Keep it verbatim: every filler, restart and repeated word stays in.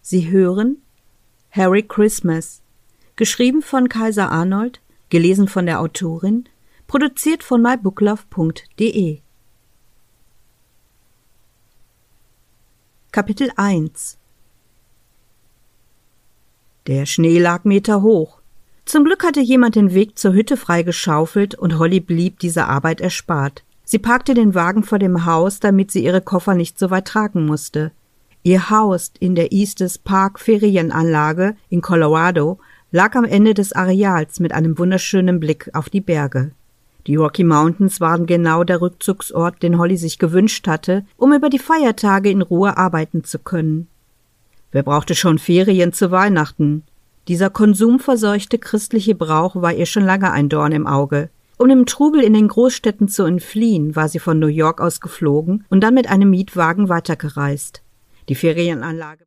Sie hören Harry Christmas, geschrieben von Kaiser Arnold, gelesen von der Autorin, produziert von mybooklove punkt de. Kapitel eins. Der Schnee lag meterhoch. Zum Glück hatte jemand den Weg zur Hütte freigeschaufelt und Holly blieb diese Arbeit erspart. Sie parkte den Wagen vor dem Haus, damit sie ihre Koffer nicht so weit tragen musste. Ihr Haus in der Estes Park Ferienanlage in Colorado lag am Ende des Areals mit einem wunderschönen Blick auf die Berge. Die Rocky Mountains waren genau der Rückzugsort, den Holly sich gewünscht hatte, um über die Feiertage in Ruhe arbeiten zu können. Wer brauchte schon Ferien zu Weihnachten? Dieser konsumverseuchte christliche Brauch war ihr schon lange ein Dorn im Auge. Um dem Trubel in den Großstädten zu entfliehen, war sie von New York aus geflogen und dann mit einem Mietwagen weitergereist. Die Ferienanlage